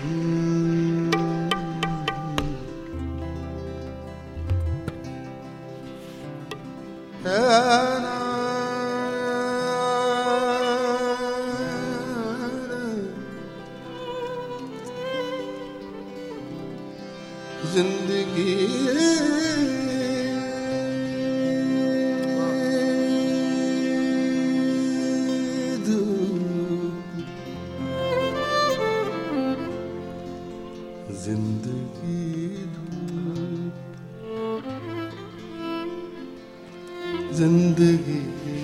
जिंदगी जिंदगी जिंदगी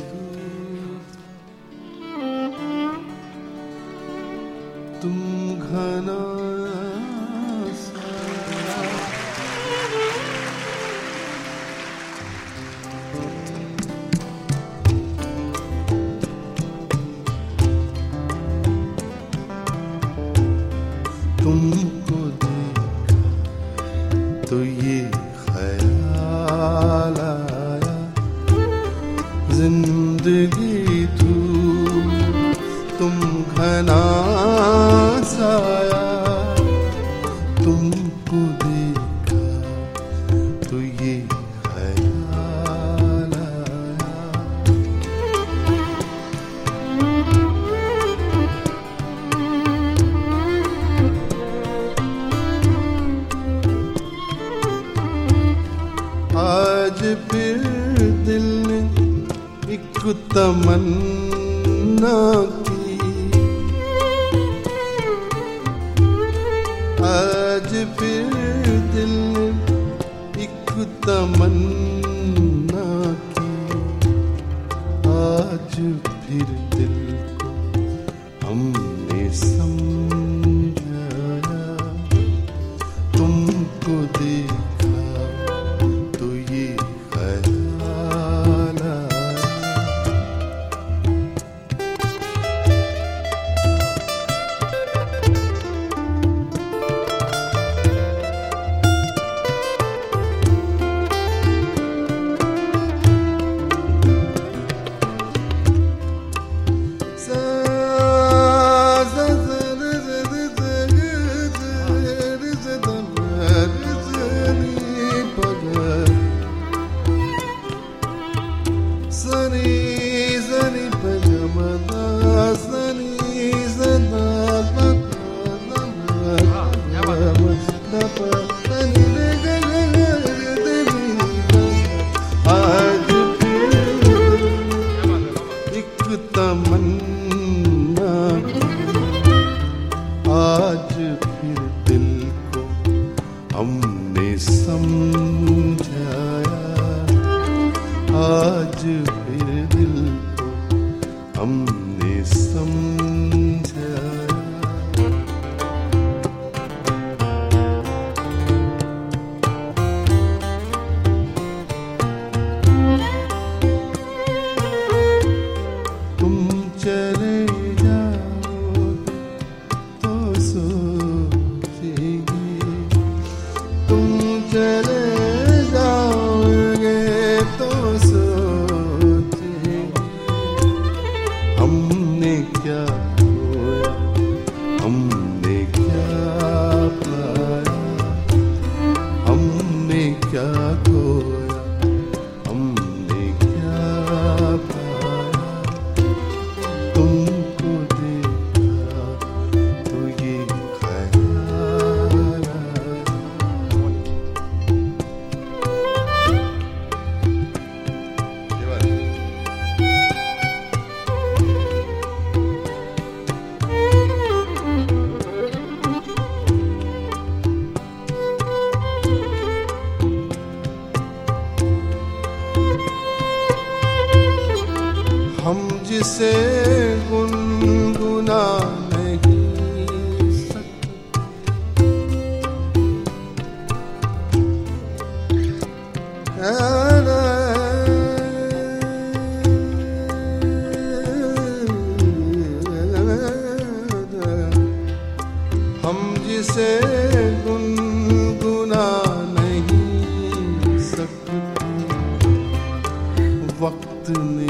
तुम घना तुमको देखा तो ये ख्याल आया, जिंदगी तुम घना साया। तुमको देखा तो ये ख्याल आया, आज फिर दिल ने एक तमन्ना की, आज फिर दिल ने एक तमन्ना की, आज फिर दिल को हमने समझाया। तुमको देखा तो ये ख्याल आया, तमन्ना आज फिर दिल को हमने समझाया। आज फिर दिल को हमने समझाया। चले जाओगे तो सोचेंगे, तुम चले जाओगे तो सोचेंगे, हमने क्या खोया, हमने क्या पाया, हमने क्या खोया, हमने क्या पाया। तुमको देखा तो ये ख्याल आया, हम जिसे गुनगुना नहीं सकते, हम जिसे गुनगुना नहीं सकते, वक्त